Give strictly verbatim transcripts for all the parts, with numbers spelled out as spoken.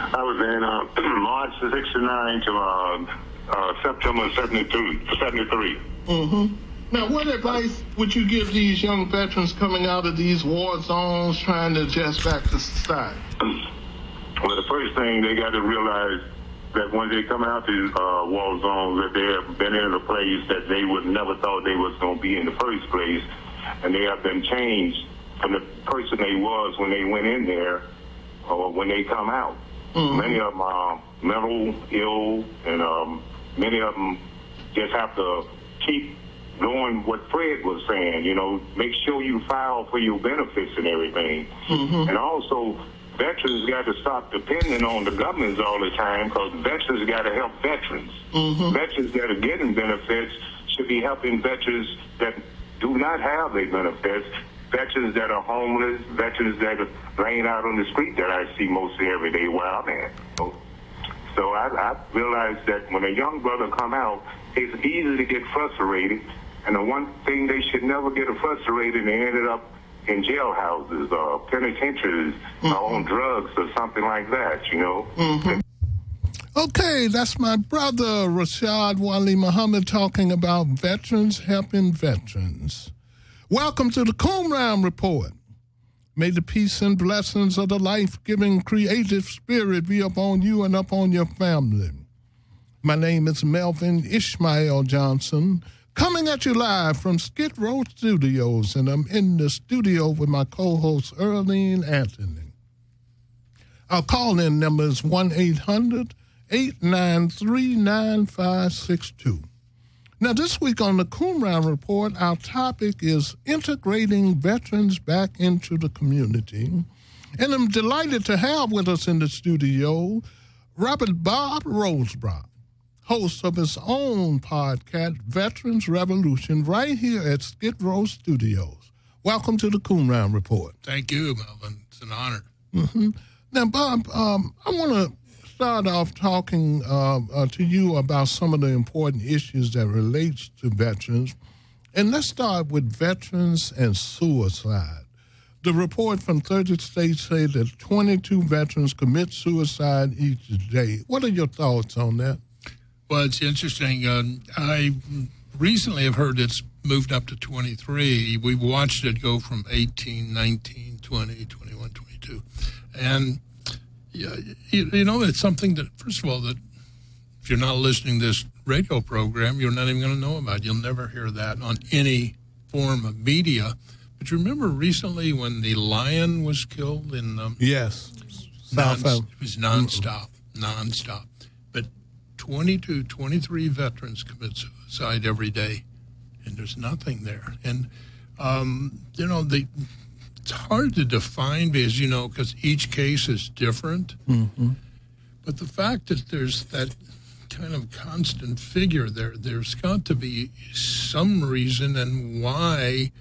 I was in uh, March sixty-nine to uh, uh, September seventy-two, seventy-three. Mm-hmm. Now, what advice would you give these young veterans coming out of these war zones trying to adjust back to society? Well, the first thing they got to realize that when they come out to uh, war zones, that they have been in a place that they would never thought they was going to be in the first place, and they have been changed from the person they was when they went in there or when they come out. Mm-hmm. Many of them are mental ill, and um, many of them just have to keep doing what Fred was saying, you know, make sure you file for your benefits and everything. Mm-hmm. And also, veterans got to stop depending on the governments all the time, because veterans got to help veterans. Mm-hmm. Veterans that are getting benefits should be helping veterans that do not have their benefits, veterans that are homeless, veterans that are laying out on the street that I see mostly every day while I'm in. So, so I, I realized that when a young brother come out, it's easy to get frustrated. And the one thing they should never get frustrated, they ended up in jailhouses or penitentiaries mm-hmm. or on drugs or something like that, you know. Mm-hmm. Okay, that's my brother, Rashad Wali Muhammad, talking about veterans helping veterans. Welcome to the Qumran Report. May the peace and blessings of the life-giving creative spirit be upon you and upon your family. My name is Melvin Ishmael Johnson, coming at you live from Skid Row Studios, and I'm in the studio with my co-host, Earlene Anthony. Our call-in number is one eight hundred, eight nine three, nine five six two. Now, this week on the Qumran Report, our topic is integrating veterans back into the community. And I'm delighted to have with us in the studio Robert Bob Rosebrock, host of his own podcast, Veterans Revolution, right here at Skid Row Studios. Welcome to the Qumran Report. Thank you, Melvin. It's an honor. Mm-hmm. Now, Bob, um, I want to start off talking uh, uh, to you about some of the important issues that relates to veterans. And let's start with veterans and suicide. The report from thirty states say that twenty-two veterans commit suicide each day. What are your thoughts on that? Well, it's interesting. Um, I recently have heard it's moved up to twenty-three. We've watched it go from eighteen, nineteen, twenty, twenty-one, twenty-two. And, yeah, you, you know, it's something that, first of all, that if you're not listening to this radio program, you're not even going to know about. You'll never hear that on any form of media. But you remember recently when the lion was killed in... Um, yes. Non, it was nonstop, mm-hmm. nonstop. But twenty-two, twenty-three veterans commit suicide every day, and there's nothing there. And, um, you know, they, it's hard to define because, you know, because each case is different. Mm-hmm. But the fact that there's that kind of constant figure there, there's got to be some reason and why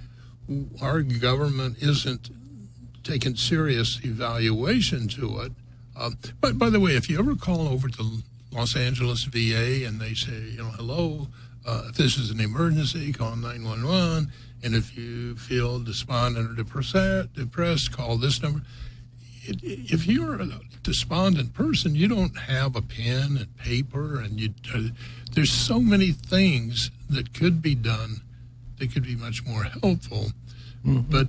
our government isn't taking serious evaluation to it. Uh, but by the way, if you ever call over to Los Angeles V A and they say, you know, hello, uh, if this is an emergency, call nine one one. And if you feel despondent or depressed, depressed call this number. It, if you're a despondent person, you don't have a pen and paper, and you uh, there's so many things that could be done that could be much more helpful. Mm-hmm. But,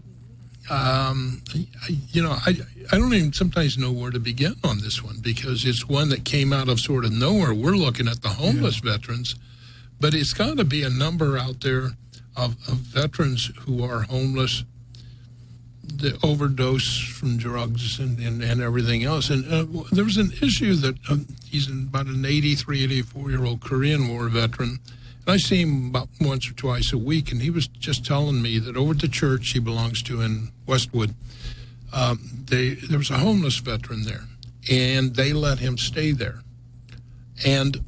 um, I, you know, I, I don't even sometimes know where to begin on this one because it's one that came out of sort of nowhere. We're looking at the homeless yeah. veterans, but it's got to be a number out there of, of veterans who are homeless, the overdose from drugs and, and, and everything else. And uh, there was an issue that uh, he's about an eighty-three, eighty-four-year-old Korean War veteran. And I see him about once or twice a week, and he was just telling me that over at the church he belongs to in Westwood, um, they, there was a homeless veteran there, and they let him stay there. And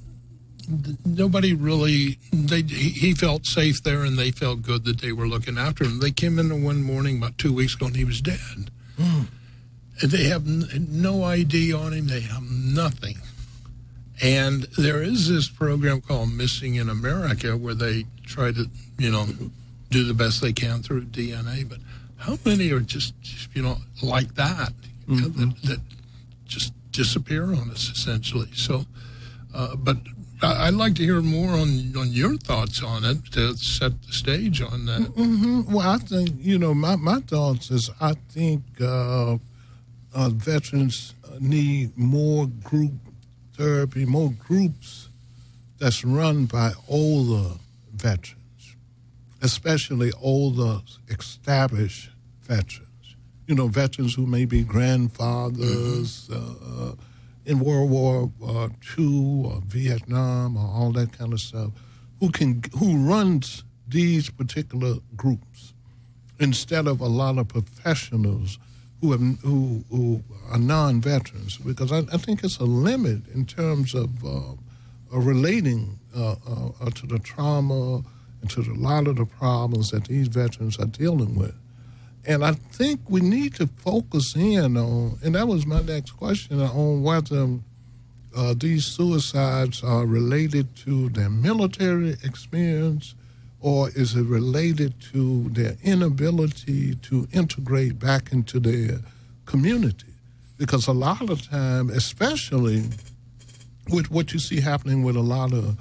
nobody really, they, he felt safe there, and they felt good that they were looking after him. They came in one morning about two weeks ago, and he was dead. Mm. And they have n- no I D on him. They have nothing. And there is this program called Missing in America where they try to, you know, do the best they can through D N A. But how many are just, you know, like that, mm-hmm. you know, that, that just disappear on us, essentially. So, uh, but I, I'd like to hear more on, on your thoughts on it to set the stage on that. Mm-hmm. Well, I think, you know, my, my thoughts is I think uh, uh, veterans need more group therapy, more groups that's run by older veterans, especially older established veterans. You know, veterans who may be grandfathers mm-hmm. uh, in World War uh, Two or Vietnam or all that kind of stuff, who can who runs these particular groups instead of a lot of professionals who have who who are non-veterans, because I, I think it's a limit in terms of uh, uh, relating uh, uh, to the trauma and to the, a lot of the problems that these veterans are dealing with. And I think we need to focus in on, and that was my next question, on whether uh, these suicides are related to their military experience, or is it related to their inability to integrate back into their community? Because a lot of time, especially with what you see happening with a lot of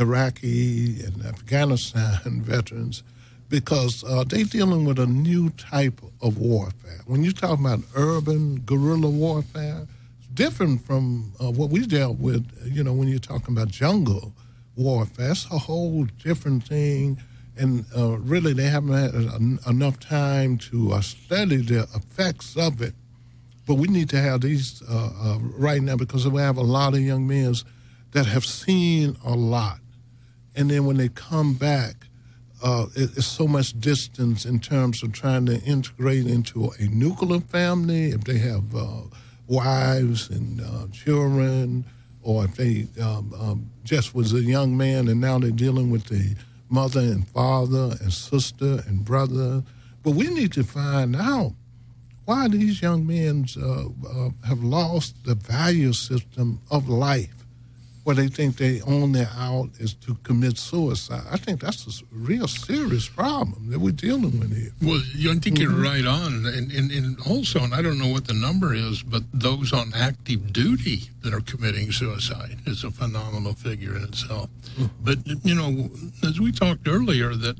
Iraqi and Afghanistan veterans, because uh, they're dealing with a new type of warfare. When you talk about urban guerrilla warfare, it's different from uh, what we dealt with, you know, when you're talking about jungle warfare. It's a whole different thing, and uh, really they haven't had en- enough time to uh, study the effects of it. But we need to have these uh, uh, right now, because we have a lot of young men that have seen a lot. And then when they come back, Uh, it, it's so much distance in terms of trying to integrate into a nuclear family, if they have uh, wives and uh, children, or if they um, um, just was a young man and now they're dealing with the mother and father and sister and brother. But we need to find out why these young men uh, uh, have lost the value system of life, where they think they own their out is to commit suicide. I think that's a real serious problem that we're dealing with here. Well, I think mm-hmm. you're right on. And, and, and also, and I don't know what the number is, but those on active duty that are committing suicide is a phenomenal figure in itself. Mm-hmm. But, you know, as we talked earlier, that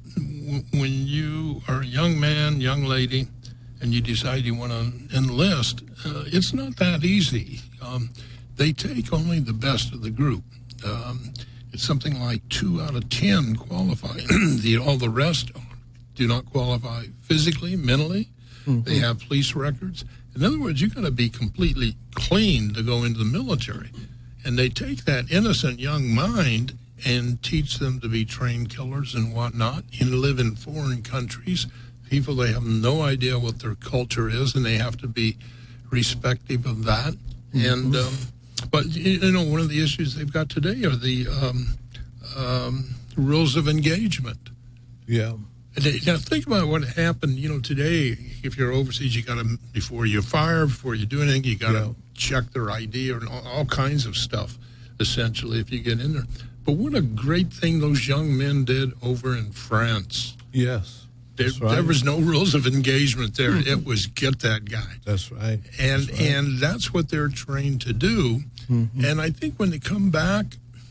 w- when you are a young man, young lady, and you decide you want to enlist, uh, it's not that easy. Um, They take only the best of the group. Um, it's something like two out of ten qualify. the, all the rest do not qualify physically, mentally. Mm-hmm. They have police records. In other words, you've got to be completely clean to go into the military. And they take that innocent young mind and teach them to be trained killers and whatnot, and live in foreign countries. People, they have no idea what their culture is, and they have to be respective of that. Mm-hmm. And um, But, you know, one of the issues they've got today are the um, um, rules of engagement. Yeah. And they, now, think about what happened, you know, today. If you're overseas, you got to, before you fire, before you do anything, you got to yeah. check their I D or all, all kinds of stuff, essentially, if you get in there. But what a great thing those young men did over in France. Yes. There, right. there was no rules of engagement there. Mm-hmm. It was get that guy. That's right. And that's right. and that's what they're trained to do. Mm-hmm. And I think when they come back,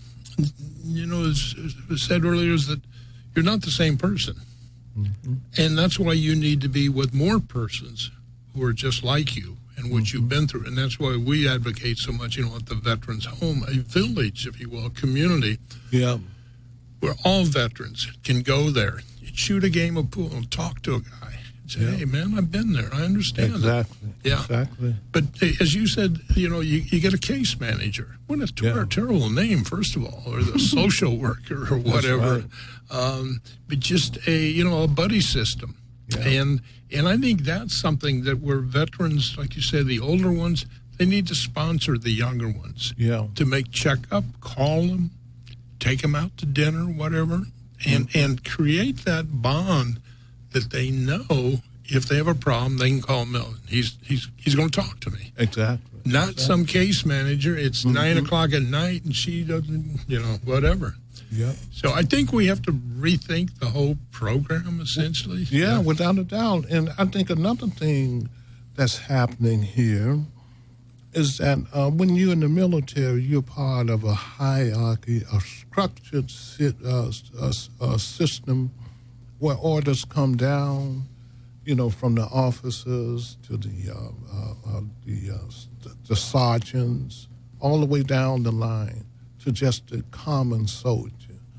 you know, as, as was said earlier, is that you're not the same person. Mm-hmm. And that's why you need to be with more persons who are just like you and what mm-hmm. you've been through. And that's why we advocate so much, you know, at the Veterans Home, a village, if you will, a community. Yeah. Where all veterans can go there, shoot a game of pool, and talk to a guy. Say, yeah. Hey, man, I've been there. I understand exactly. it. Yeah. Exactly. But as you said, you know, you, you get a case manager. What a ter- yeah. terrible name, first of all, or the social worker or whatever. Right. Um, but just a, you know, a buddy system. Yeah. And and I think that's something that where veterans, like you said, the older ones, they need to sponsor the younger ones. Yeah. To make checkup, call them, take them out to dinner, whatever. And mm-hmm. and create that bond that they know if they have a problem, they can call Milton. He's he's he's going to talk to me. Exactly. Not exactly. some case manager. It's mm-hmm. nine o'clock at night, and she doesn't, you know, whatever. Yeah. So I think we have to rethink the whole program, essentially. Yeah, yeah, without a doubt. And I think another thing that's happening here is that uh, when you're in the military, you're part of a hierarchy, a structured si- uh, uh, uh, system where orders come down, you know, from the officers to the uh, uh, uh, the, uh, the sergeants, all the way down the line to just the common soldier.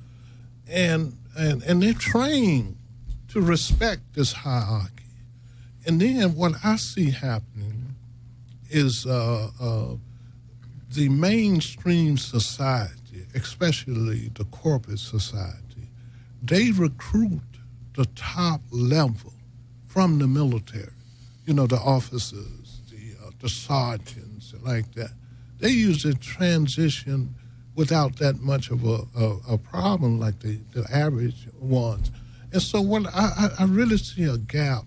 And, and, and they're trained to respect this hierarchy. And then what I see happening is uh, uh, the mainstream society, especially the corporate society, they recruit the top level from the military, you know, the officers, the, uh, the sergeants, like that. They usually transition without that much of a, a, a problem like the, the average ones. And so what I, I really see a gap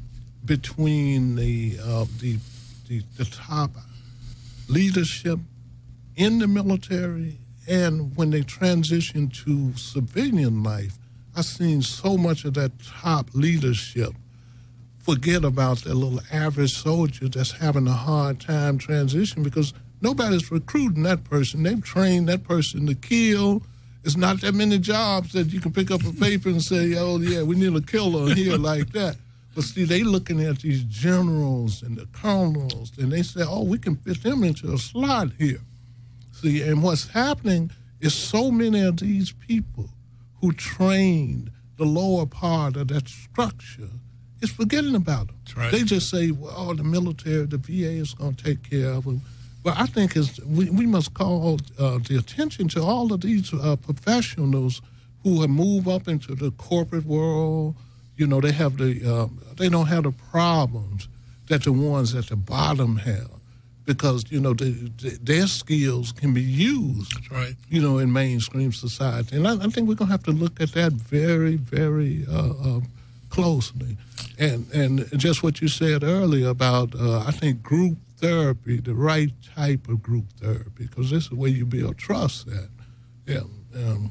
between the, uh, the, the, the top leadership in the military and when they transition to civilian life. I've seen so much of that top leadership forget about that little average soldier that's having a hard time transition because nobody's recruiting that person. They've trained that person to kill. It's not that many jobs that you can pick up a paper and say, oh, yeah, we need a killer here like that. But see, they looking at these generals and the colonels, and they say, oh, we can fit them into a slot here. See, and what's happening is so many of these people who trained the lower part of that structure is forgetting about them. That's right. They just say, well, the military, the V A is going to take care of them. But I think it's, we, we must call uh, the attention to all of these uh, professionals who have moved up into the corporate world. You know, they have the uh, they don't have the problems that the ones at the bottom have because, you know, the, the, their skills can be used, That's right. you know, in mainstream society. And I, I think we're going to have to look at that very, very uh, uh, closely. And and just what you said earlier about, uh, I think, group therapy, the right type of group therapy, because this is where you build trust at. Yeah. Um,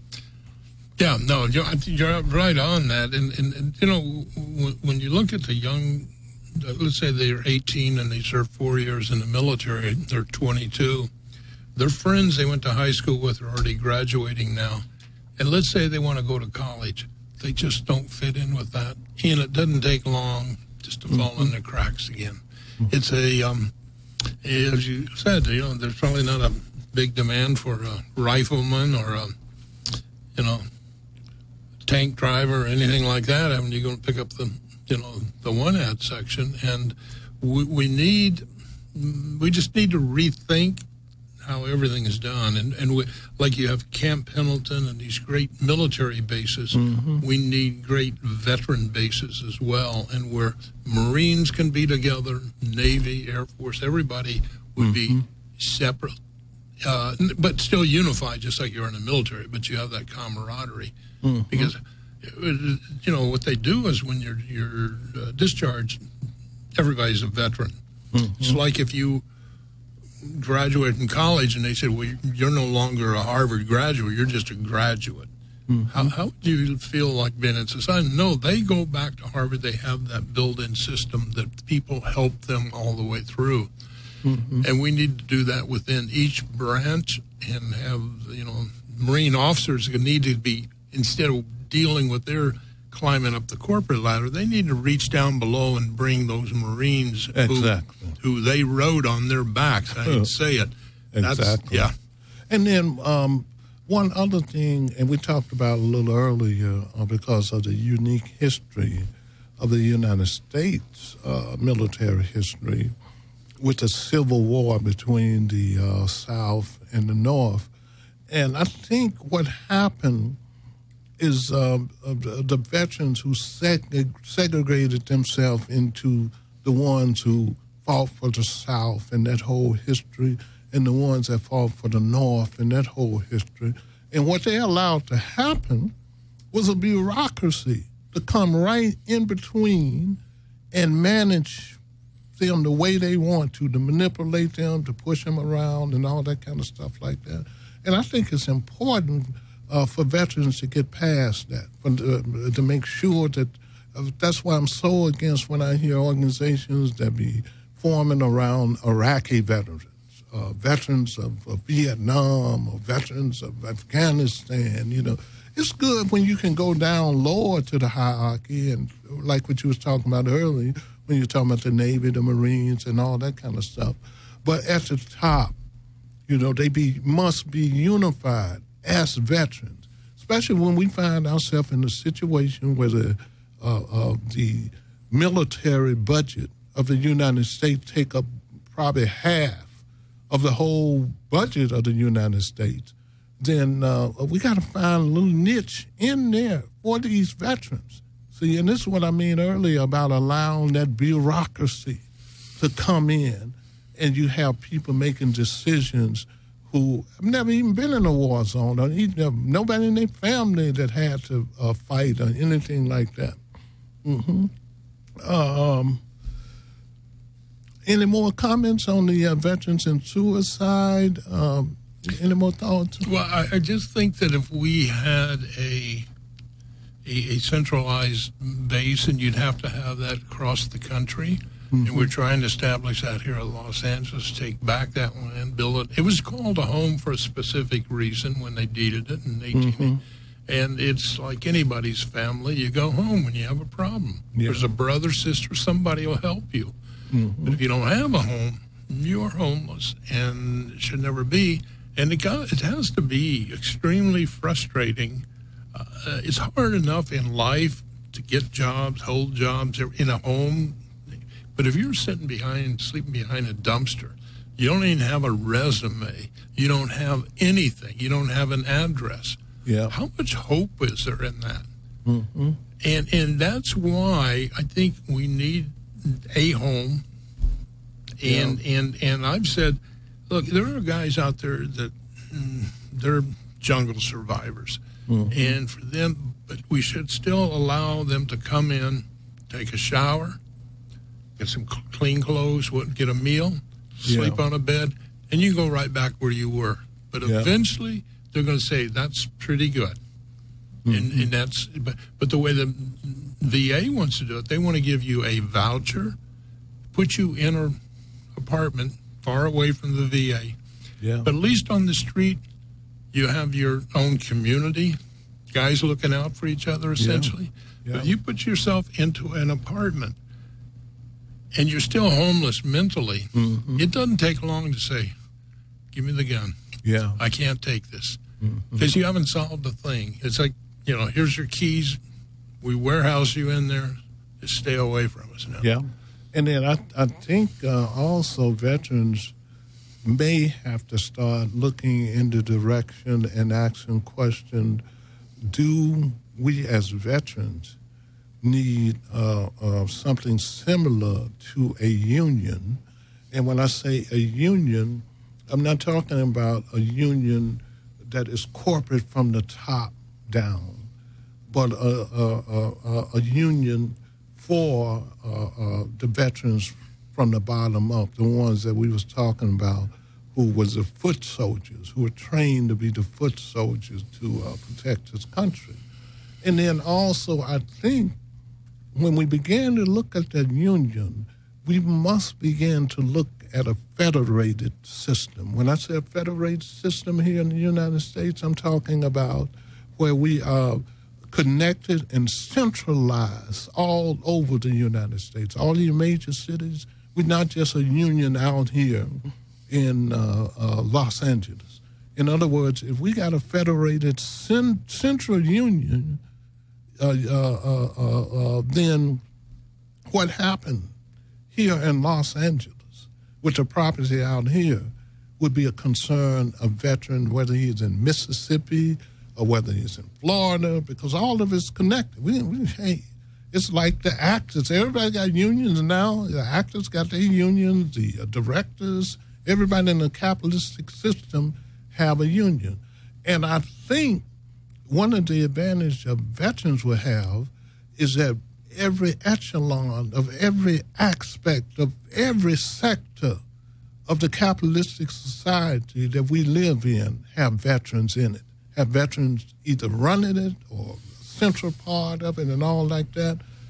Yeah, no, you're, you're right on that. And, and, and you know, when you look at the young, let's say they're eighteen and they serve four years in the military, they're twenty-two. Their friends they went to high school with are already graduating now. And let's say they want to go to college. They just don't fit in with that. And it doesn't take long just to fall mm-hmm. in the cracks again. Mm-hmm. It's a, um, as you said, you know, there's probably not a big demand for a rifleman or a, you know, tank driver or anything like that. I mean, you're going to pick up the, you know, the one ad section, and we, we need, we just need to rethink how everything is done. And, and we, like you have Camp Pendleton and these great military bases, mm-hmm. we need great veteran bases as well, and where Marines can be together, Navy, Air Force, everybody would mm-hmm. be separate, uh, but still unified, just like you're in the military, but you have that camaraderie. Mm-hmm. Because, you know, what they do is when you're, you're uh, discharged, everybody's a veteran. Mm-hmm. It's like if you graduate from college and they said, well, you're no longer a Harvard graduate, you're just a graduate. Mm-hmm. How, how do you feel like being in society? No, they go back to Harvard. They have that built-in system that people help them all the way through. Mm-hmm. And we need to do that within each branch and have, you know, Marine officers need to be, instead of dealing with their climbing up the corporate ladder, they need to reach down below and bring those Marines exactly. who, who they rode on their backs. I didn't say it. That's, exactly. Yeah. And then um, one other thing, and we talked about a little earlier uh, because of the unique history of the United States uh, military history with the Civil War between the uh, South and the North. And I think what happened is um, uh, the veterans who seg- segregated themselves into the ones who fought for the South and that whole history, and the ones that fought for the North and that whole history. And what they allowed to happen was a bureaucracy to come right in between and manage them the way they want to, to manipulate them, to push them around and all that kind of stuff like that. And I think it's important Uh, for veterans to get past that, for, uh, to make sure that uh, that's why I'm so against when I hear organizations that be forming around Iraqi veterans, uh, veterans of, of Vietnam, or veterans of Afghanistan. You know, it's good when you can go down lower to the hierarchy, and like what you was talking about earlier, when you're talking about the Navy, the Marines, and all that kind of stuff. But at the top, you know, they be must be unified as veterans, especially when we find ourselves in a situation where the uh, uh, the military budget of the United States take up probably half of the whole budget of the United States. Then uh, we got to find a little niche in there for these veterans. See, and this is what I mean earlier about allowing that bureaucracy to come in, and you have people making decisions who have never even been in a war zone, or even, nobody in their family that had to uh, fight or anything like that. Mm-hmm. Um, any more comments on the uh, veterans and suicide? Um, any more thoughts? Well, I, I just think that if we had a A, a centralized base, and you'd have to have that across the country. Mm-hmm. And we're trying to establish that here in Los Angeles, take back that land, build it. It was called a home for a specific reason when they deeded it in eighteen eighty. Mm-hmm. And it's like anybody's family. You go home when you have a problem. Yeah. There's a brother, sister, somebody will help you. Mm-hmm. But if you don't have a home, you're homeless, and it should never be. And it, got, it has to be extremely frustrating. Uh, it's hard enough in life to get jobs, hold jobs in a home. But if you're sitting behind, sleeping behind a dumpster, you don't even have a resume, you don't have anything, you don't have an address. Yeah. How much hope is there in that? Mm-hmm. And and that's why I think we need a home. And yeah. and and I've said, look, there are guys out there that mm, they're jungle survivors. Mm-hmm. And for them, but we should still allow them to come in, take a shower, get some clean clothes, get a meal, sleep yeah. on a bed, and you go right back where you were. But yeah. eventually, they're going to say, that's pretty good. Mm-hmm. And, and that's, but, but the way the V A wants to do it, they want to give you a voucher, put you in an apartment far away from the V A. Yeah. But at least on the street, you have your own community, guys looking out for each other, essentially. Yeah. Yeah. But you put yourself into an apartment, and you're still homeless mentally, mm-hmm. it doesn't take long to say, give me the gun. Yeah. I can't take this. Because mm-hmm. you haven't solved a thing. It's like, you know, here's your keys. We warehouse you in there. Just stay away from us now. Yeah. And then I, I think uh, also veterans may have to start looking in the direction and asking question, do we as veterans need uh, uh, something similar to a union? And when I say a union, I'm not talking about a union that is corporate from the top down, but a, a, a, a union for uh, uh, the veterans from the bottom up, the ones that we was talking about, who was the foot soldiers, who were trained to be the foot soldiers to uh, protect this country. And then also, I think, when we began to look at that union, we must begin to look at a federated system. When I say a federated system here in the United States, I'm talking about where we are connected and centralized all over the United States, all the major cities. We're not just a union out here in uh, uh, Los Angeles. In other words, if we got a federated cent- central union, uh, uh, uh, uh, uh, then what happened here in Los Angeles with the property out here would be a concern of veteran, whether he's in Mississippi or whether he's in Florida, because all of it's connected. We, we, hey, it's like the actors. Everybody got unions now. The actors got their unions, the uh, directors, everybody in the capitalistic system have a union. And I think one of the advantages of veterans will have is that every echelon of every aspect of every sector of the capitalistic society that we live in have veterans in it, have veterans either running it or central part of it and all like that.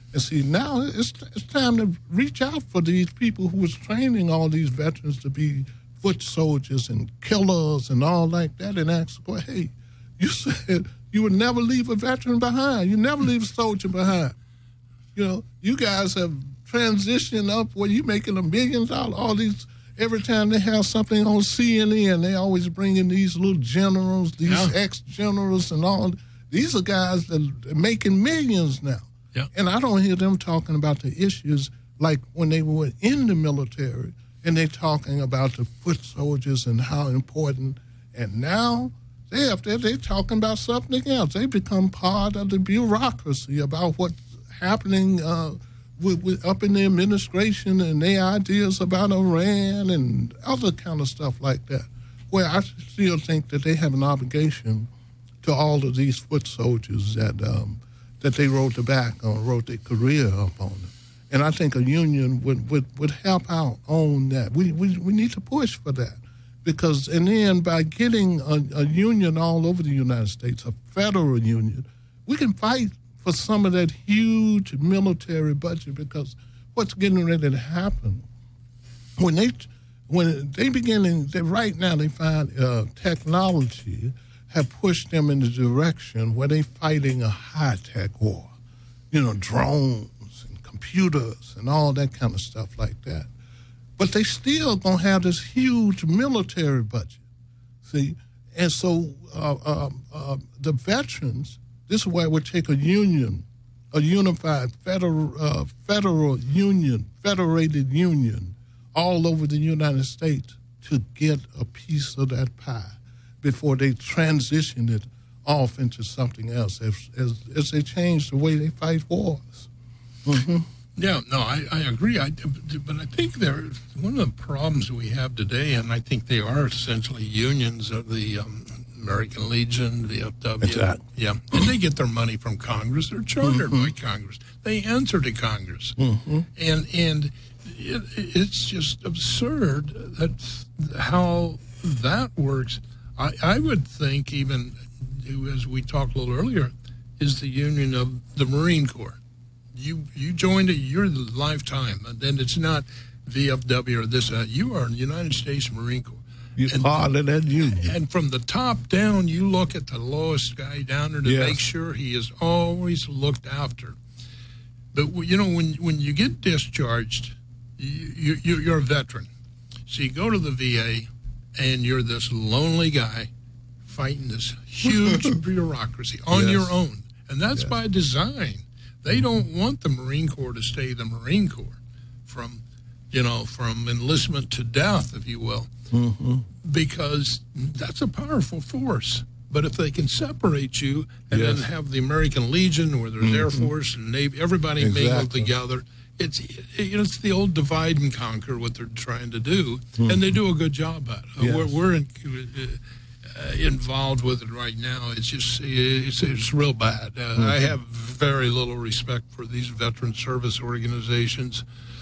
And see, now it's it's time to reach out for these people who was training all these veterans to be foot soldiers and killers and all like that, and ask, well, hey, you said you would never leave a veteran behind. You never leave a soldier behind. You know, you guys have transitioned up where you're making a million dollars. All these, every time they have something on C N N, they always bring in these little generals, these yeah. ex-generals and all. These are guys that are making millions now. Yeah. And I don't hear them talking about the issues like when they were in the military and they're talking about the foot soldiers and how important. And now they up there, they're talking about something else. They become part of the bureaucracy about what's happening uh, with, with, up in the administration and their ideas about Iran and other kind of stuff like that, where I still think that they have an obligation to all of these foot soldiers that um, that they wrote the back on, wrote their career up on them. And I think a union would, would, would help out on that. We, we we need to push for that. Because, and then by getting a, a union all over the United States, a federal union, we can fight for some of that huge military budget, because what's getting ready to happen, when they when they begin, in, they, right now they find uh, technology have pushed them in the direction where they're fighting a high-tech war, you know, drones and computers and all that kind of stuff like that. But they still going to have this huge military budget, see? And so uh, uh, uh, the veterans, this is why it would take a union, a unified federal, uh, federal union, federated union all over the United States to get a piece of that pie before they transition it off into something else as, as, as they change the way they fight wars. Mm-hmm. Yeah, no, I, I agree. I, but I think there one of the problems we have today, and I think they are essentially unions of the um, American Legion, the V F W. Exactly. Yeah, and they get their money from Congress. They're chartered mm-hmm. by Congress. They answer to Congress, mm-hmm. and and it, it's just absurd that how that works. I, I would think, even as we talked a little earlier, is the union of the Marine Corps. You you joined it, you're the lifetime, and then it's not V F W or this. Uh, you are in the United States Marine Corps. You're and, part of that union. And from the top down, you look at the lowest guy down there to yes. make sure he is always looked after. But, you know, when when you get discharged, you, you, you're a veteran. So you go to the V A, and you're this lonely guy fighting this huge bureaucracy on yes. your own. And that's yes. by design. They don't want the Marine Corps to stay the Marine Corps from, you know, from enlistment to death, if you will, mm-hmm. because that's a powerful force. But if they can separate you and yes. then have the American Legion, where there's mm-hmm. Air Force and Navy, everybody exactly. mingled together, it's you know, it's the old divide and conquer, what they're trying to do, mm-hmm. and they do a good job at it. Yes. We're, we're in, uh, involved with it right now. It's just it's, it's real bad. Uh, mm-hmm. I have very little respect for these veteran service organizations.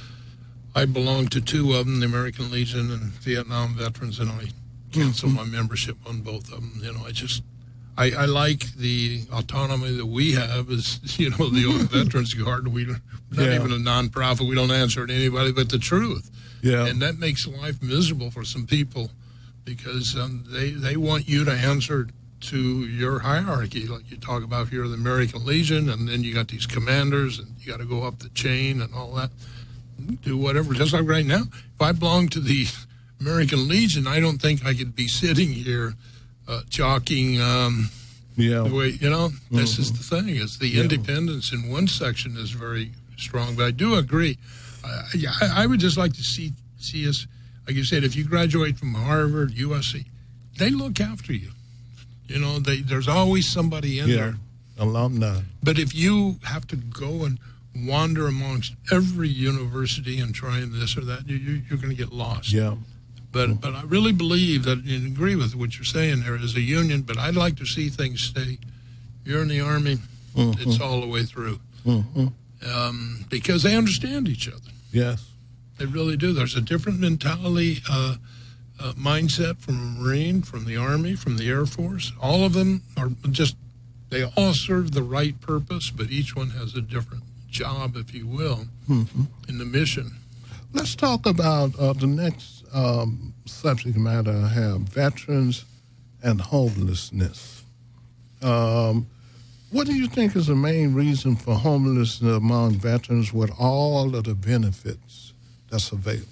I belong to two of them, the American Legion and Vietnam Veterans, and I canceled mm-hmm. my membership on both of them. You know, I just I, I like the autonomy that we have as, you know, the old Veterans Guard. We not yeah. even a nonprofit. We don't answer to anybody but the truth. Yeah. And that makes life miserable for some people, because um, they, they want you to answer to your hierarchy, like you talk about if you're the American Legion, and then you got these commanders, and you got to go up the chain and all that. Do whatever. Just like right now, if I belong to the American Legion, I don't think I could be sitting here uh, jockeying. Um, yeah. The way, you know, mm-hmm. this is the thing. Is the yeah. independence in one section is very strong, but I do agree. Uh, yeah, I, I would just like to see see us, like you said, if you graduate from Harvard, U S C, they look after you. You know, they, there's always somebody in yeah. there. Alumni. But if you have to go and wander amongst every university and try and this or that, you, you, you're going to get lost. Yeah. But mm-hmm. but I really believe that, and agree with what you're saying, there is a union, but I'd like to see things stay. You're in the Army, mm-hmm. it's all the way through. Mm-hmm. Um, because they understand each other. Yes. They really do. There's a different mentality, uh, uh, mindset from a Marine, from the Army, from the Air Force. All of them are just, they all serve the right purpose, but each one has a different job, if you will, mm-hmm. in the mission. Let's talk about uh, the next um, subject matter I have, veterans and homelessness. Um, what do you think is the main reason for homelessness among veterans with all of the benefits that's available?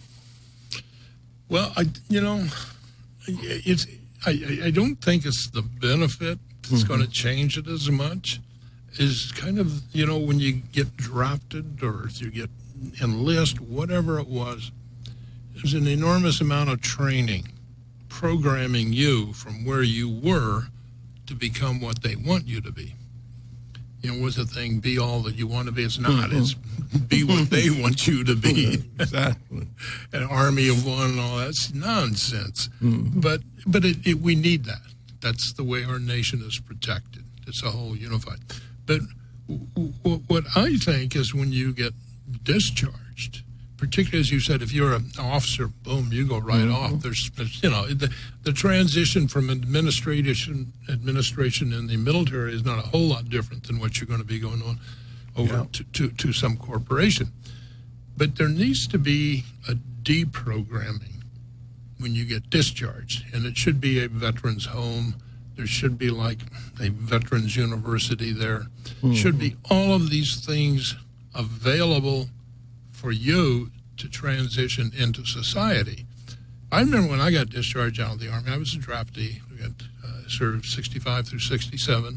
Well, I, you know, it's I, I don't think it's the benefit that's mm-hmm. going to change it as much. Is kind of, you know, when you get drafted or if you get enlist, whatever it was, there's an enormous amount of training, programming you from where you were to become what they want you to be. You know, what's the thing, be all that you want to be? It's not. Mm-hmm. It's be what they want you to be. Exactly. An army of one and all that's nonsense. Mm-hmm. But but it, it, we need that. That's the way our nation is protected. It's a whole unified. But w- w- what I think is when you get discharged, particularly as you said, if you're an officer, boom, you go right mm-hmm. off. There's, there's, you know, the, the transition from administration administration in the military is not a whole lot different than what you're going to be going on over yeah. to, to, to some corporation. But there needs to be a deprogramming when you get discharged, and it should be a veterans home. There should be like a veterans university there. Mm-hmm. Should be all of these things available for you to transition into society. I remember when I got discharged out of the Army, I was a draftee. I got uh, served sixty-five through sixty-seven,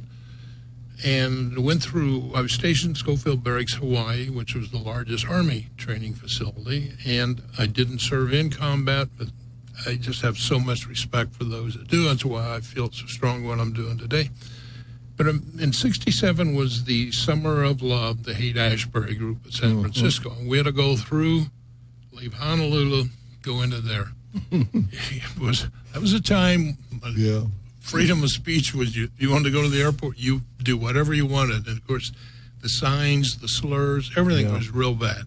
and went through, I was stationed at Schofield Barracks, Hawaii, which was the largest Army training facility, and I didn't serve in combat, but I just have so much respect for those that do. That's why I feel so strong what I'm doing today. But um, in sixty-seven was the Summer of Love, the Haight-Ashbury group at San Francisco. And we had to go through, leave Honolulu, go into there. It was That was a time when yeah. freedom of speech was, you, you wanted to go to the airport, you do whatever you wanted. And, of course, the signs, the slurs, everything yeah. was real bad.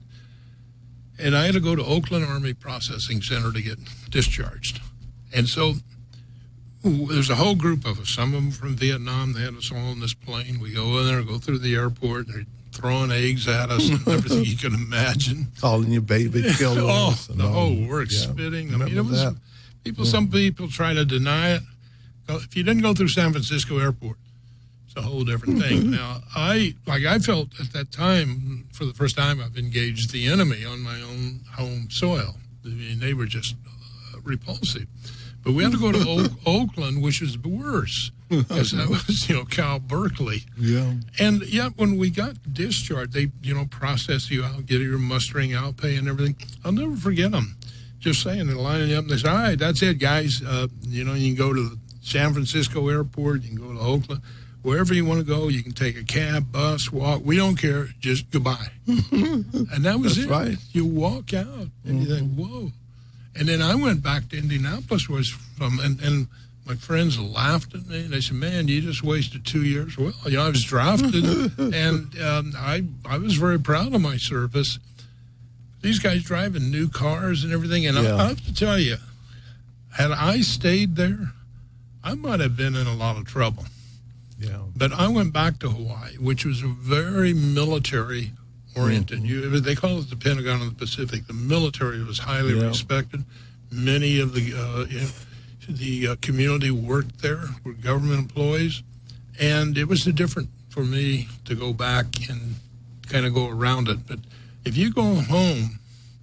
And I had to go to Oakland Army Processing Center to get discharged. And so there's a whole group of us, some of them from Vietnam. They had us all in this plane. We go in there, go through the airport, and they're throwing eggs at us and everything you can imagine. Calling you baby killers. oh, and the all. whole work, yeah. spitting. I Remember mean, it was, that? people. Yeah. Some people try to deny it. If you didn't go through San Francisco Airport, it's a whole different thing. Now, I, like I felt at that time, for the first time, I've engaged the enemy on my own home soil. I mean, they were just uh, repulsive. But we had to go to Oak, Oakland, which was worse, because that was, you know, Cal Berkeley. Yeah. And yet, when we got discharged, they, you know, process you out, get your mustering out pay and everything. I'll never forget them just saying, they're lining up, and they say, all right, that's it, guys. Uh, you know, you can go to the San Francisco airport, you can go to Oakland. Wherever you want to go, you can take a cab, bus, walk. We don't care. Just goodbye. And that was That's it. Right. You walk out, and mm-hmm. you think, whoa. And then I went back to Indianapolis, where I was from, and, and my friends laughed at me. They said, man, you just wasted two years. Well, you know, I was drafted, and um, I, I was very proud of my service. These guys driving new cars and everything. And yeah. I, I have to tell you, had I stayed there, I might have been in a lot of trouble. Yeah. But I went back to Hawaii, which was a very military-oriented. Mm-hmm. You, they call it the Pentagon of the Pacific. The military was highly yeah. respected. Many of the uh, you know, the uh, community worked there, were government employees, and it was different for me to go back and kind of go around it. But if you go home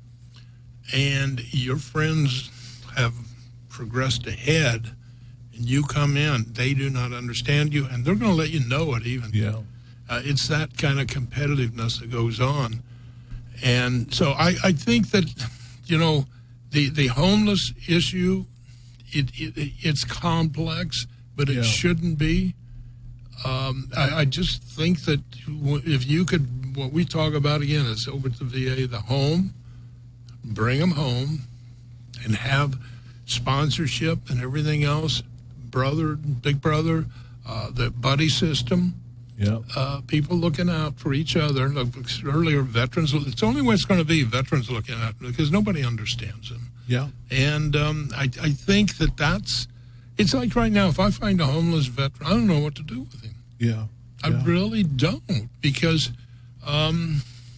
and your friends have progressed ahead, and you come in, they do not understand you, and they're going to let you know it even. Yeah. Uh, it's that kind of competitiveness that goes on. And so I, I think that, you know, the, the homeless issue, it, it it's complex, but it yeah. shouldn't be. Um, I, I just think that if you could, what we talk about again is over at the V A, the home, bring them home, and have sponsorship and everything else, brother, big brother, uh, the buddy system, yeah, uh, people looking out for each other. Like earlier, veterans, it's the only way it's going to be veterans looking out, because nobody understands them. Yeah. And um, I, I think that that's, it's like right now, if I find a homeless veteran, I don't know what to do with him. Yeah. I yeah. really don't, because um,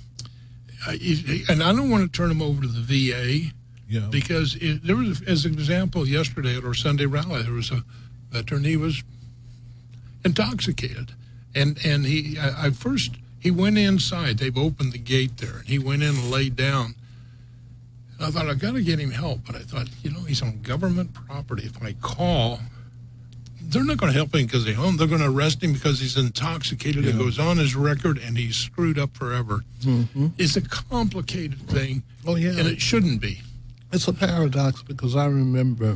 I, and I don't want to turn them over to the V A. Yeah. Because it, there was, as an example, yesterday at our Sunday rally, there was a veteran. He was intoxicated, and and he I, I first he went inside. They've opened the gate there, and he went in and laid down. And I thought I got to get him help, but I thought, you know, he's on government property. If I call, they're not going to help him because they're home. They're going to arrest him because he's intoxicated. Yeah. It goes on his record, and he's screwed up forever. Mm-hmm. It's a complicated thing. Oh yeah, and it shouldn't be. It's a paradox because I remember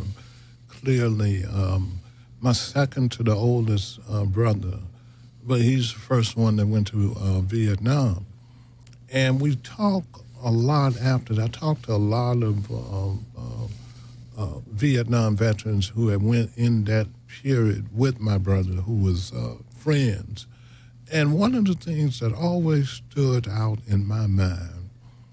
clearly um, my second to the oldest uh, brother, but he's the first one that went to uh, Vietnam. And we talked a lot after that. I talked to a lot of uh, uh, uh, Vietnam veterans who had went in that period with my brother, who was uh, friends. And one of the things that always stood out in my mind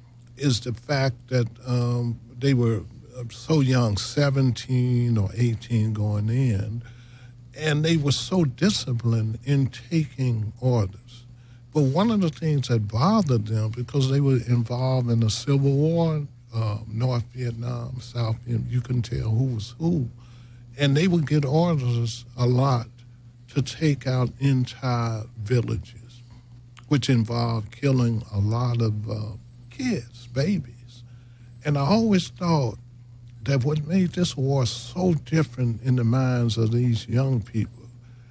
is the fact that um, they were so young, seventeen or eighteen going in, and they were so disciplined in taking orders. But one of the things that bothered them, because they were involved in the Civil War, uh, North Vietnam, South Vietnam, you can tell who was who, and they would get orders a lot to take out entire villages, which involved killing a lot of uh, kids, babies. And I always thought that what made this war so different in the minds of these young people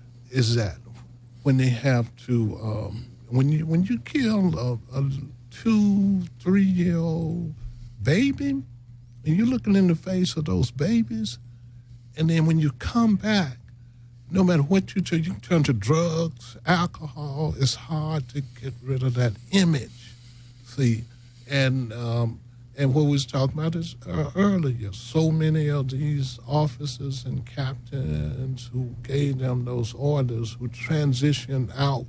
is that when they have to, um, when you when you kill a, a two, three-year-old baby, and you're looking in the face of those babies, and then when you come back, no matter what you do, you turn to drugs, alcohol, it's hard to get rid of that image, see, and um, And what we was talking about is uh, earlier, so many of these officers and captains who gave them those orders who transitioned out,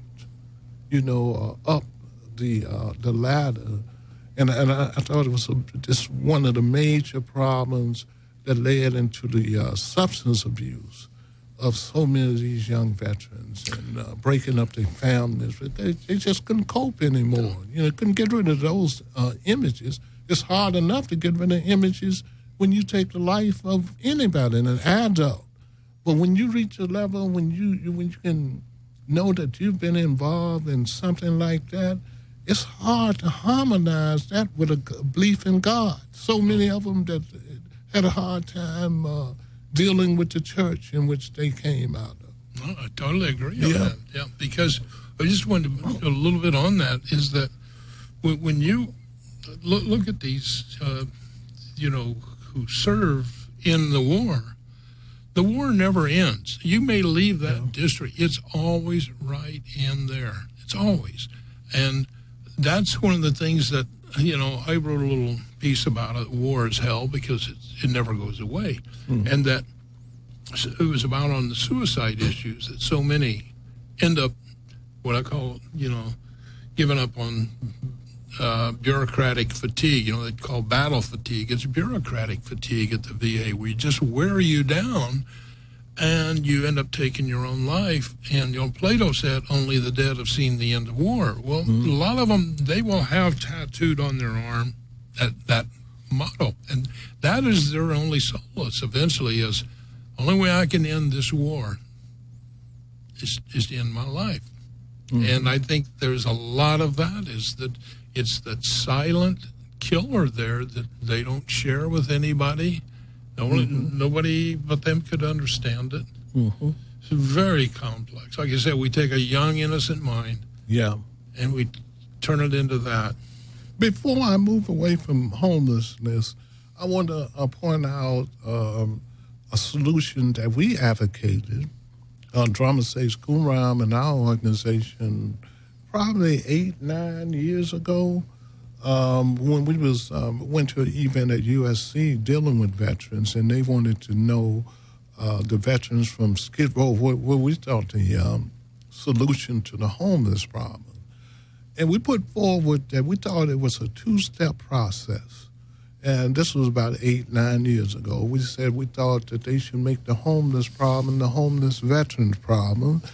you know, uh, up the uh, the ladder. And, and I, I thought it was a, just one of the major problems that led into the uh, substance abuse of so many of these young veterans and uh, breaking up their families. They, they just couldn't cope anymore. You know, couldn't get rid of those uh, images. It's hard enough to get rid of images when you take the life of anybody, an adult. But when you reach a level when you, you when you can know that you've been involved in something like that, it's hard to harmonize that with a belief in God. So many of them that had a hard time uh, dealing with the church in which they came out of. No, I totally agree on yeah. that. Yeah, because I just wanted to put a little bit on that is that when you look, look at these, uh, you know, who serve in the war, the war never ends. You may leave that yeah. district. It's always right in there. It's always. And that's one of the things that, you know, I wrote a little piece about it, war is hell, because it, it never goes away. Mm. And that it was about on the suicide issues that so many end up, what I call, you know, giving up on uh, bureaucratic fatigue. You know, they call battle fatigue. It's bureaucratic fatigue at the V A, where you just wear you down and you end up taking your own life. And, you know, Plato said, only the dead have seen the end of war. Well, mm-hmm. a lot of them, they will have tattooed on their arm that, that motto. And that is their only solace eventually is, only way I can end this war is, is to end my life. Mm-hmm. And I think there's a lot of that, is that it's that silent killer there that they don't share with anybody. Only, mm-hmm. Nobody but them could understand it. Mm-hmm. It's very complex. Like I said, we take a young, innocent mind, yeah, and we turn it into that. Before I move away from homelessness, I want to uh, point out um, a solution that we advocated on Drama Stage Qumran and our organization probably eight, nine years ago. Um, when we was um, went to an event at U S C dealing with veterans, and they wanted to know uh, the veterans from Skid Row what, what we thought the um, solution to the homeless problem. And we put forward that we thought it was a two-step process. And this was about eight, nine years ago. We said we thought that they should make the homeless problem the homeless veterans problem,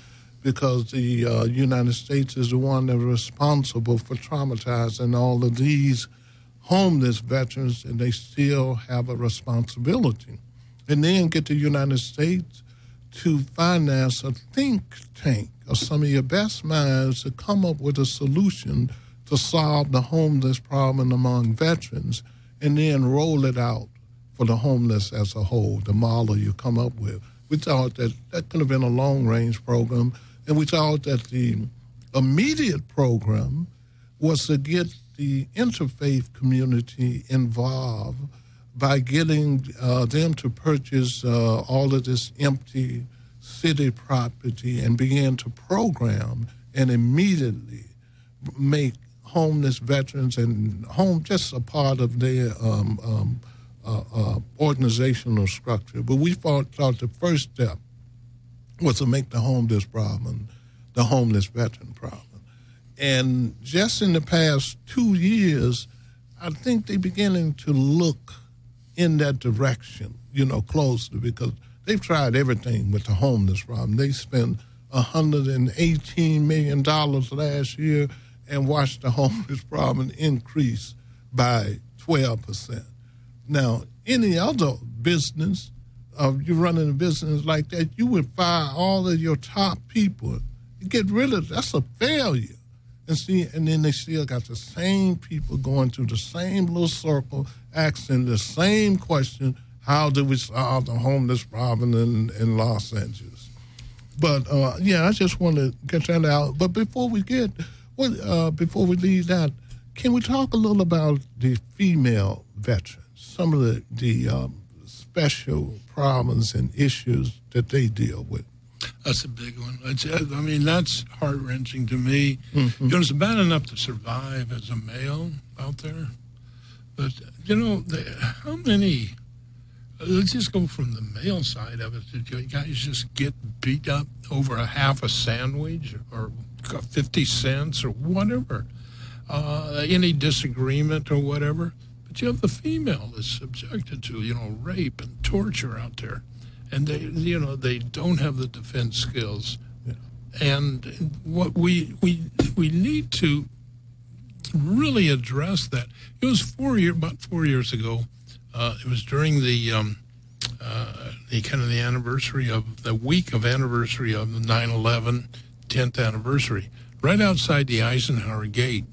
because the uh, United States is the one that's responsible for traumatizing all of these homeless veterans, and they still have a responsibility. And then get the United States to finance a think tank of some of your best minds to come up with a solution to solve the homeless problem among veterans, and then roll it out for the homeless as a whole, the model you come up with. We thought that that could have been a long-range program, and we thought that the immediate program was to get the interfaith community involved by getting uh, them to purchase uh, all of this empty city property and begin to program and immediately make homeless veterans and home just a part of their um, um, uh, uh, organizational structure. But we thought, thought the first step was to make the homeless problem the homeless veteran problem. And just in the past two years, I think they're beginning to look in that direction, you know, closely, because they've tried everything with the homeless problem. They spent one hundred eighteen million dollars last year and watched the homeless problem increase by twelve percent. Now, any other business, uh, you're running a business like that, you would fire all of your top people. You get rid of that's a failure. And see, and then they still got the same people going through the same little circle, asking the same question: how do we solve the homeless problem in, in Los Angeles? But uh, yeah, I just want to get that out. But before we get, well, uh, before we leave that, can we talk a little about the female veterans? Some of the the um, special problems and issues that they deal with. That's a big one. It's, I mean, that's heart-wrenching to me. Mm-hmm. You know, it's bad enough to survive as a male out there. But, you know, the, how many, let's just go from the male side of it. Did you guys just get beat up over a half a sandwich or fifty cents or whatever? Uh, any disagreement or whatever? But you have the female that's subjected to, you know, rape and torture out there. And they, you know, they don't have the defense skills, yeah. And what we we we need to really address that. It was four year about four years ago. Uh, it was during the um, uh, the kind of the anniversary of the week of anniversary of the nine eleven tenth anniversary. Right outside the Eisenhower Gate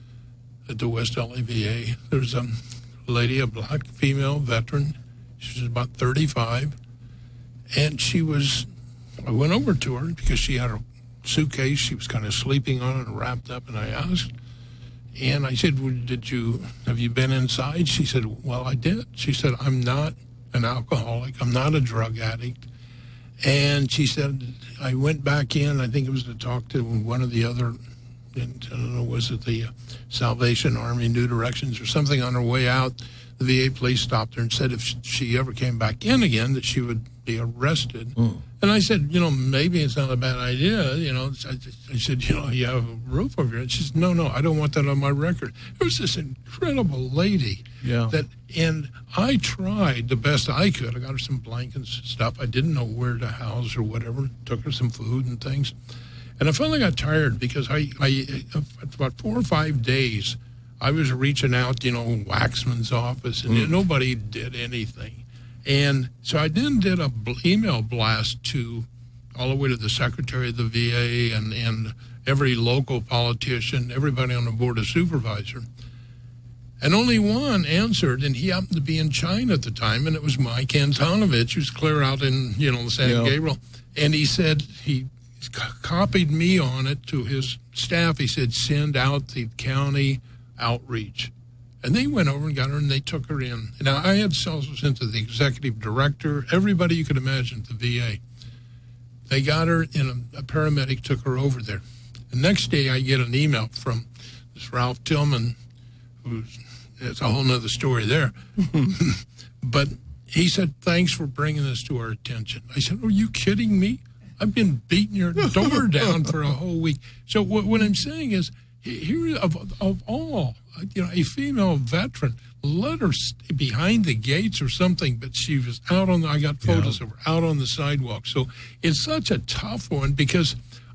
at the West L A V A, there's a lady, a black female veteran. She was about thirty-five. And she was, I went over to her because she had a suitcase. She was kind of sleeping on it and wrapped up. And I asked, and I said, well, did you, have you been inside? She said, well, I did. She said, I'm not an alcoholic. I'm not a drug addict. And she said, I went back in, I think it was to talk to one of the other, I don't know, was it the Salvation Army New Directions or something on her way out? The V A police stopped her and said if she ever came back in again that she would be arrested. Mm. And I said, you know, maybe it's not a bad idea. You know, I, I said, you know, you have a roof over your head. She said, no, no, I don't want that on my record. It was this incredible lady. Yeah. That, and I tried the best I could. I got her some blankets and stuff. I didn't know where to house or whatever. Took her some food and things. And I finally got tired because I, I about four or five days, I was reaching out, you know, Waxman's office, and mm. nobody did anything. And so I then did a email blast to all the way to the secretary of the V A and, and every local politician, everybody on the board of supervisor. And only one answered, and he happened to be in China at the time, and it was Mike Antonovich, who's clear out in, you know, San yeah. Gabriel. And he said, he copied me on it to his staff. He said, send out the county outreach. And they went over and got her, and they took her in. Now, I had also sent to the executive director, everybody you could imagine at the V A. They got her, and a, a paramedic took her over there. The next day, I get an email from this Ralph Tillman, who's, it's a whole nother story there. But he said, thanks for bringing this to our attention. I said, are you kidding me? I've been beating your door down for a whole week. So what, what I'm saying is, here of, of all, you know, a female veteran, let her stay behind the gates or something, but she was out on the, I got photos yeah. of her out on the sidewalk. So it's such a tough one because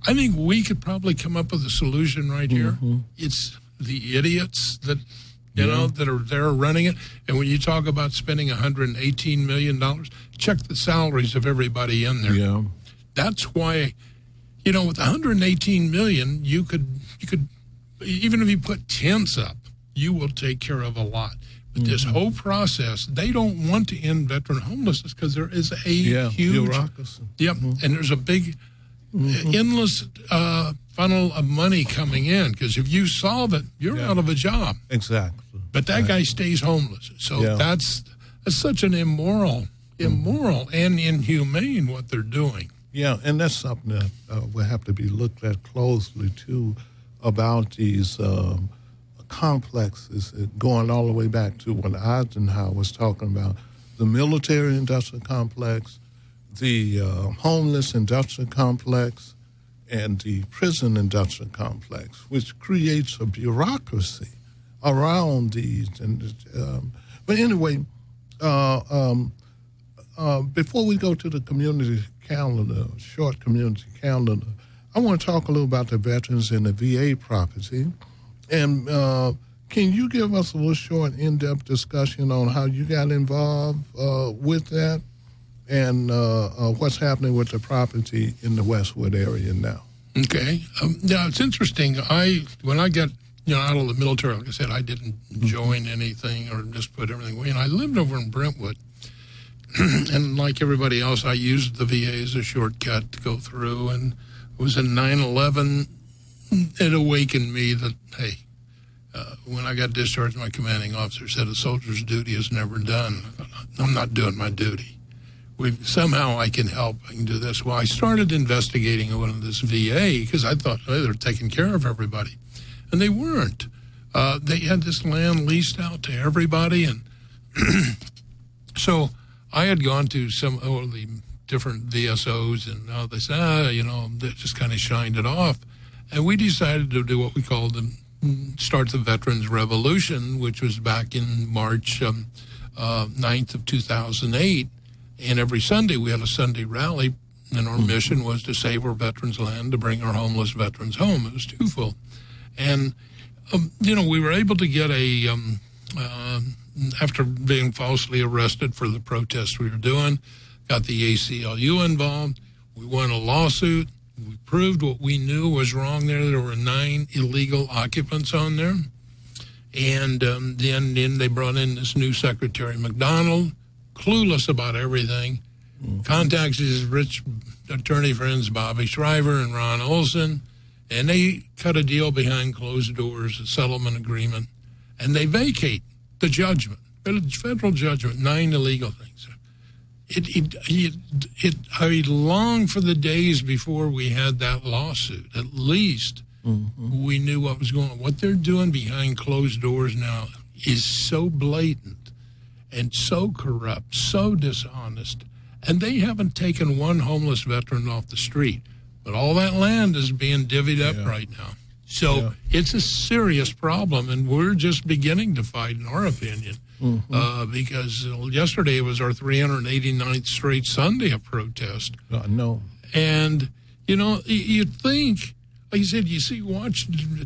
I think we could probably come up with a solution right here. Mm-hmm. It's the idiots that, you Yeah. know, that are there running it. And when you talk about spending one hundred eighteen million dollars, check the salaries of everybody in there. Yeah. That's why, you know, with one hundred eighteen million dollars, you could, you could, even if you put tents up, you will take care of a lot. But this Mm-hmm. whole process, they don't want to end veteran homelessness because there is a Yeah. huge, bureaucracy. yep, and there's a big, uh, endless uh, funnel of money coming in. Because if you solve it, you're Yeah. out of a job. Exactly. But that guy stays homeless. So Yeah. that's, that's such an immoral, immoral and inhumane what they're doing. Yeah, and that's something that uh, will have to be looked at closely, too, about these um, complexes, uh, going all the way back to what Eisenhower was talking about, the military-industrial complex, the uh, homeless industrial complex, and the prison industrial complex, which creates a bureaucracy around these. And um, But anyway, uh, um, uh, before we go to the community calendar, short community calendar, I want to talk a little about the veterans and the V A property. And uh, can you give us a little short, in-depth discussion on how you got involved uh, with that and uh, uh, what's happening with the property in the Westwood area now? Okay. Um, yeah, it's interesting. I when I got you know out of the military, like I said, I didn't join anything or just put everything away. And I lived over in Brentwood. And like everybody else, I used the V A as a shortcut to go through. And it was in nine eleven, it awakened me that, hey, uh, when I got discharged, my commanding officer said a soldier's duty is never done. I thought, I'm not doing my duty. We've, somehow I can help. I can do this. Well, I started investigating one of this V A because I thought hey, they're taking care of everybody. And they weren't. Uh, they had this land leased out to everybody. And so I had gone to some of the different V S Os, and uh, they said, ah, you know, they just kind of shined it off. And we decided to do what we called the start the Veterans Revolution, which was back in March um, uh, ninth of two thousand eight. And every Sunday we had a Sunday rally, and our mission was to save our veterans' land, to bring our homeless veterans home. It was twofold. And, um, you know, we were able to get a, um, uh, after being falsely arrested for the protest we were doing, got the A C L U involved. We won a lawsuit. We proved what we knew was wrong there. There were nine illegal occupants on there. And um, then, then they brought in this new Secretary McDonald, clueless about everything, mm-hmm. contacts his rich attorney friends, Bobby Shriver and Ron Olson, and they cut a deal behind closed doors, a settlement agreement, and they vacate the judgment, federal judgment, nine illegal things. It, it, it, it, I long for the days before we had that lawsuit. At least mm-hmm. we knew what was going on. What they're doing behind closed doors now is so blatant and so corrupt, so dishonest, and they haven't taken one homeless veteran off the street. But all that land is being divvied up yeah. right now. So yeah. it's a serious problem, and we're just beginning to fight, in our opinion, mm-hmm. uh, because yesterday was our three hundred eighty-ninth straight Sunday of protest. Uh, no. And, you know, you'd think, like you said, you see, watch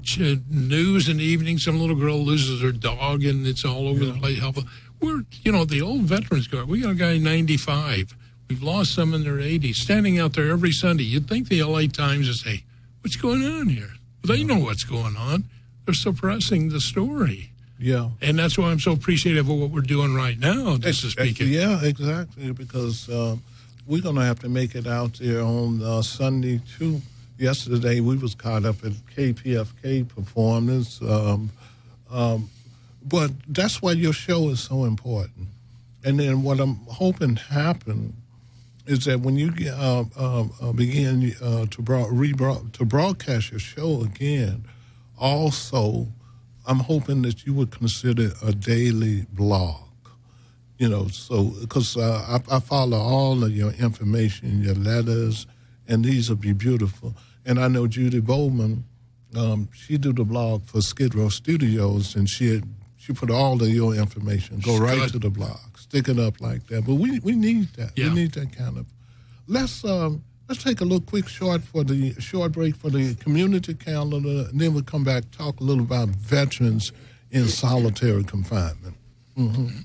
news in the evening, some little girl loses her dog, and it's all over yeah. the place. We're, you know, the old Veterans Guard, we got a guy ninety-five. We've lost some in their eighties, standing out there every Sunday. You'd think the L A Times would say, what's going on here? Well, they know what's going on. They're suppressing the story. Yeah. And that's why I'm so appreciative of what we're doing right now, just to speak it. Yeah, exactly, because uh, we're going to have to make it out there on uh, Sunday, too. Yesterday, we was caught up at K P F K performance. Um, um, but that's why your show is so important. And then what I'm hoping to happen is that when you uh, uh, uh, begin uh, to, broad, rebroad, to broadcast your show again, also, I'm hoping that you would consider a daily blog. You know, so, because uh, I, I follow all of your information, your letters, and these will be beautiful. And I know Judy Bowman, um, she do the blog for Skid Row Studios, and she had, she put all of your information, go right Good. to the blog, stick it up like that. But we, we need that. Yeah. We need that kind of. Let's um, Let's take a little quick short for the short break for the community calendar, and then we'll come back talk a little about veterans in solitary confinement. Mm-hmm.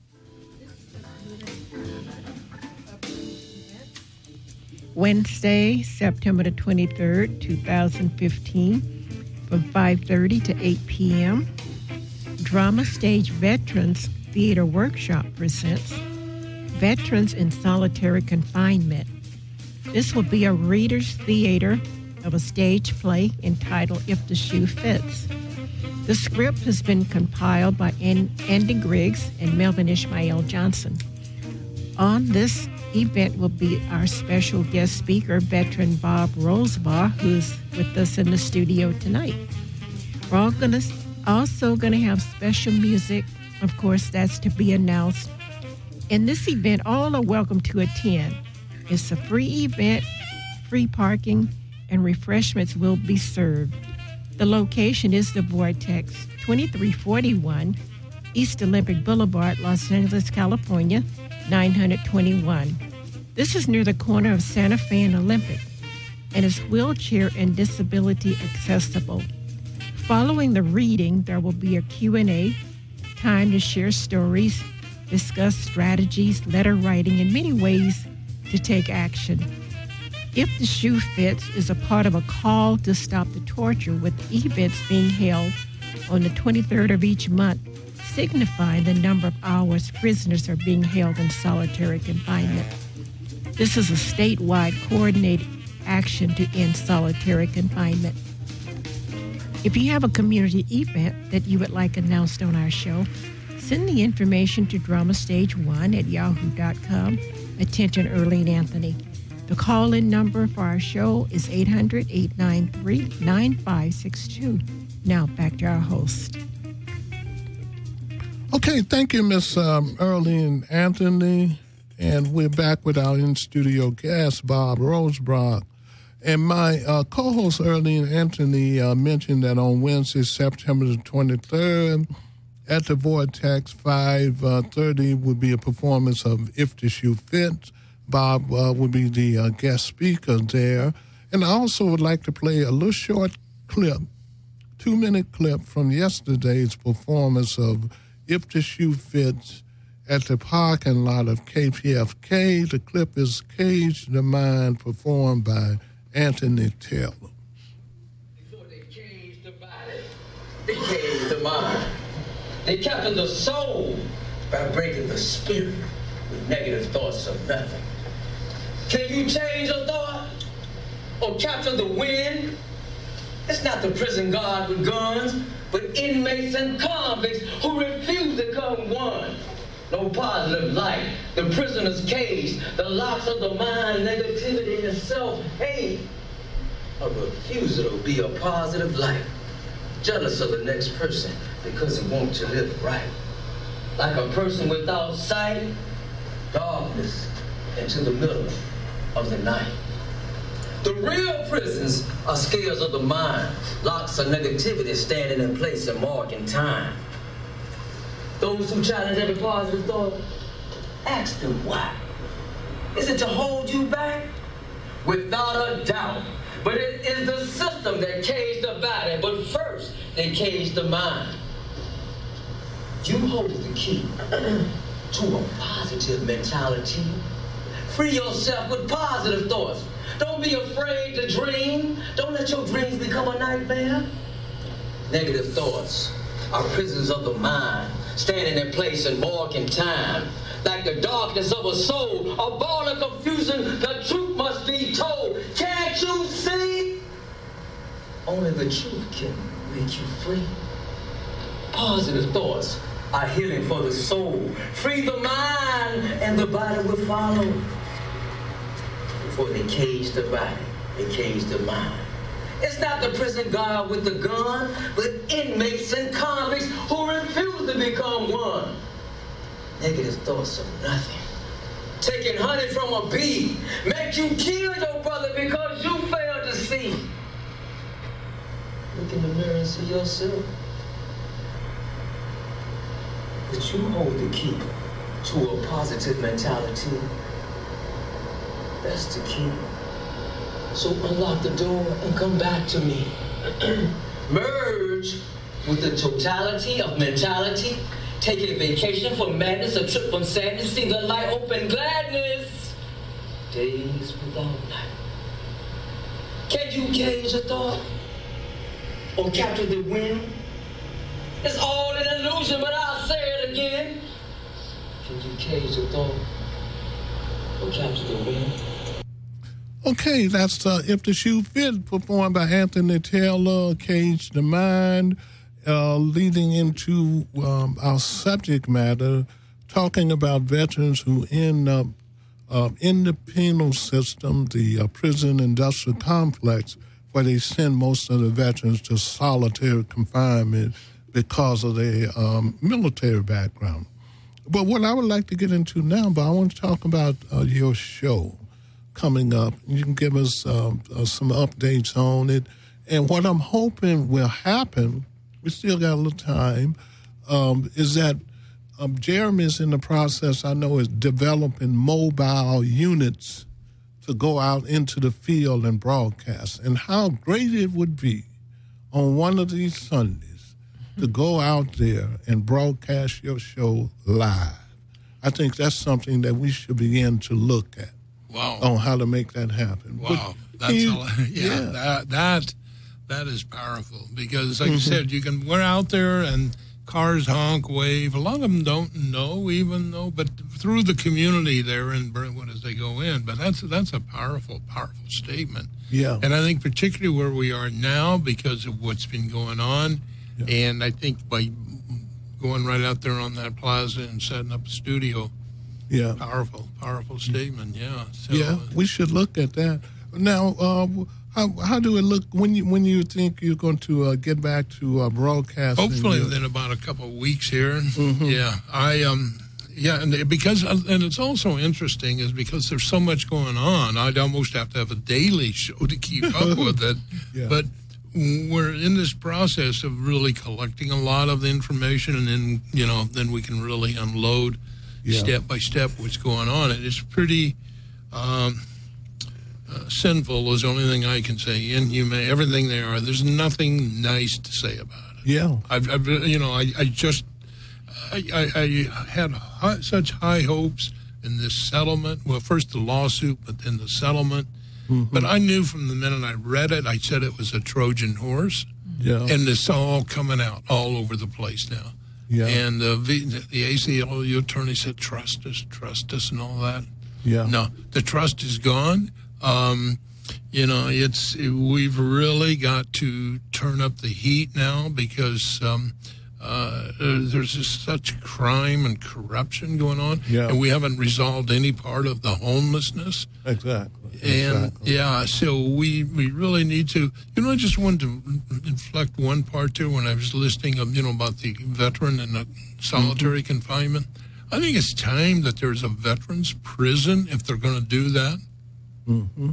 Wednesday, September the twenty-third, two thousand fifteen, from five thirty to eight p.m., Drama Stage Veterans Theater Workshop presents Veterans in Solitary Confinement. This will be a reader's theater of a stage play entitled If the Shoe Fits. The script has been compiled by Andy Griggs and Melvin Ishmael Johnson. On this event will be our special guest speaker, veteran Bob Rosebaugh, who's with us in the studio tonight. We're all gonna, also going to have special music. Of course, that's to be announced. In this event, all are welcome to attend. It's a free event, free parking, and refreshments will be served. The location is the Vortex, twenty-three forty-one East Olympic Boulevard, Los Angeles, California, nine hundred twenty-one. This is near the corner of Santa Fe and Olympic, and is wheelchair and disability accessible. Following the reading, there will be a Q and A, time to share stories, discuss strategies, letter writing, and many ways to take action. If the Shoe Fits is a part of a call to stop the torture, with events being held on the twenty-third of each month, signifying the number of hours prisoners are being held in solitary confinement. This is a statewide coordinated action to end solitary confinement. If you have a community event that you would like announced on our show, send the information to drama stage one at yahoo dot com. Attention, Earlene Anthony. The call-in number for our show is eight hundred, eight nine three, nine five six two. Now, back to our host. Okay, thank you, Miss Um, Earlene Anthony. And we're back with our in-studio guest, Bob Rosebaugh. And my uh, co-host, Earlene Anthony, uh, mentioned that on Wednesday, September the twenty-third, at the Vortex, five thirty, would be a performance of If the Shoe Fits. Bob uh, would be the uh, guest speaker there. And I also would like to play a little short clip, two-minute clip from yesterday's performance of If the Shoe Fits at the parking lot of K P F K. The clip is Cage the Mind, performed by Anthony Taylor. Before they caged the body, they caged the mind. They captured the soul by breaking the spirit with negative thoughts of nothing. Can you change a thought or capture the wind? It's not the prison guard with guns, but inmates and convicts who refuse to come one. No positive light. The prisoner's cage, the locks of the mind, negativity and self-hate. A refusal to be a positive light. Jealous of the next person because he wants to live right. Like a person without sight, darkness into the middle of the night. The real prisons are scales of the mind, locks of negativity standing in place and marking time. Those who challenge every positive thought, ask them why. Is it to hold you back? Without a doubt. But it is the system that caged the body, but first they caged the mind. You hold the key to a positive mentality. Free yourself with positive thoughts. Don't be afraid to dream. Don't let your dreams become a nightmare. Negative thoughts are prisons of the mind, standing in place and marking time. Like the darkness of a soul, a ball of confusion, the truth must be told. Can't you see? Only the truth can make you free. Positive thoughts are healing for the soul. Free the mind and the body will follow. Before they cage the body, they cage the mind. It's not the prison guard with the gun, but inmates and convicts who refuse to become one. Negative thoughts are nothing. Taking honey from a bee make you kill your brother because you failed to see. Look in the mirror and see yourself. But you hold the key to a positive mentality. That's the key. So unlock the door and come back to me. Merge with the totality of mentality. Take a vacation from madness, a trip from sadness, see the light open gladness. Days without night. Can you gauge a thought? Or capture the wind? It's all an illusion, but I'll say it again. Can you gauge a thought? Or capture the wind? Okay, that's uh, If the Shoe Fit, performed by Anthony Taylor, Cage the Mind, uh, leading into um, our subject matter, talking about veterans who end up uh, in the penal system, the uh, prison industrial complex, where they send most of the veterans to solitary confinement because of their um, military background. But what I would like to get into now, but I want to talk about uh, your show coming up. You can give us um, uh, some updates on it. And what I'm hoping will happen, we still got a little time, um, is that um, Jeremy's in the process, I know, is developing mobile units to go out into the field and broadcast. And how great it would be on one of these Sundays to go out there and broadcast your show live. I think that's something that we should begin to look at. Wow. On how to make that happen. Wow. But That's you, a lot. Yeah, yeah. That, that, that is powerful because, like Mm-hmm. you said, you can, we're out there and cars honk, wave. A lot of them don't know even though, but through the community there in Brentwood as they go in. But that's, that's a powerful, powerful statement. Yeah. And I think particularly where we are now because of what's been going on. Yeah. And I think by going right out there on that plaza and setting up a studio, Yeah. Powerful, powerful statement. Yeah. So, yeah, we should look at that. Now, uh, how how do it look when you when you think you're going to uh, get back to uh, broadcasting? Hopefully, your... within about a couple of weeks here. Mm-hmm. Yeah, I um, yeah, and because and it's also interesting is because there's so much going on. I'd almost have to have a daily show to keep up with it. Yeah. But we're in this process of really collecting a lot of the information, and then you know, then we can really unload. Yeah. Step by step, what's going on. It is pretty um, uh, sinful, is the only thing I can say. Inhumane, everything they are. There's nothing nice to say about it. Yeah. I've, I've you know, I, I just, I, I, I had high, such high hopes in this settlement. Well, first the lawsuit, but then the settlement. Mm-hmm. But I knew from the minute I read it, I said it was a Trojan horse. Yeah. And it's all coming out all over the place now. Yeah. And uh, the, the A C L U attorney said, trust us, trust us, and all that. Yeah. No, the trust is gone. Um, you know, it's we've really got to turn up the heat now because um, uh, there's just such crime and corruption going on. Yeah. And we haven't resolved any part of the homelessness. Exactly. And, exactly. yeah, so we, we really need to, you know, I just wanted to inflect one part there when I was listening, of, you know, about the veteran and the solitary mm-hmm. confinement. I think it's time that there's a veterans prison, if they're going to do that, mm-hmm.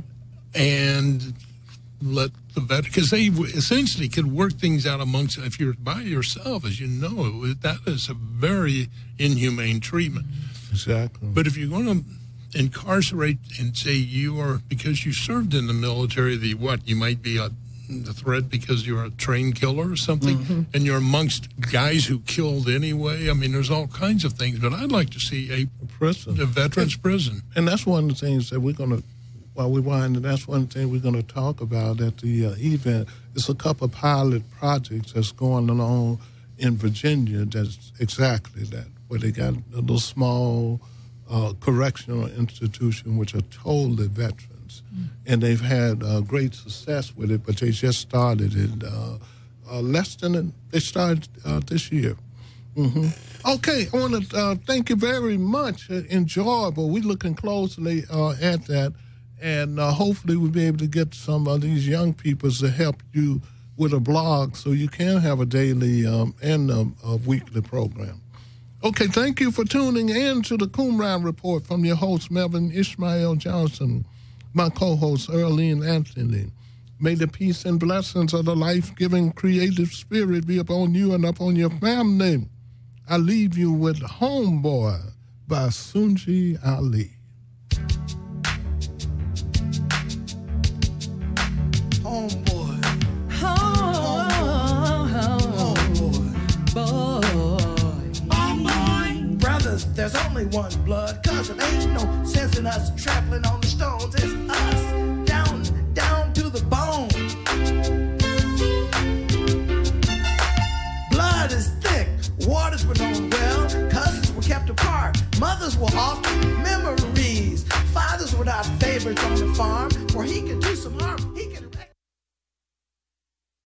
and let the veteran, because they essentially could work things out amongst, if you're by yourself, as you know, that is a very inhumane treatment. Exactly. But if you're going to incarcerate and say you are, because you served in the military, the what, you might be a the threat because you're a trained killer or something, mm-hmm. and you're amongst guys who killed anyway. I mean, there's all kinds of things, but I'd like to see a, a prison, a veterans and, prison. And that's one of the things that we're going to, while we wind, and that's one thing we're going to talk about at the uh, event. It's a couple of pilot projects that's going along in Virginia that's exactly that, where they got a little small uh, correctional institution which are totally veterans. Mm. And they've had uh, great success with it, but they just started it uh, uh, less than, a, they started uh, this year. Mm-hmm. Okay, I want to uh, thank you very much. Uh, enjoyable. We're looking closely uh, at that, and uh, hopefully we'll be able to get some of these young people to help you with a blog so you can have a daily um, and a, a weekly program. Okay, thank you for tuning in to the Qumran Report from your host, Melvin Ishmael Johnson, my co-host, Earlene Anthony. May the peace and blessings of the life-giving creative spirit be upon you and upon your family. I leave you with Homeboy by Sunji Ali. homeboy. Homeboy. Boy. Homeboy. Brothers, there's only one blood, cause it ain't no sense in us trampling on the stones. It's us, down, down to the bone. Blood is thick, waters were known well, cousins were kept apart, mothers were often memories. Fathers were not favorites on the farm, for he could do some harm. He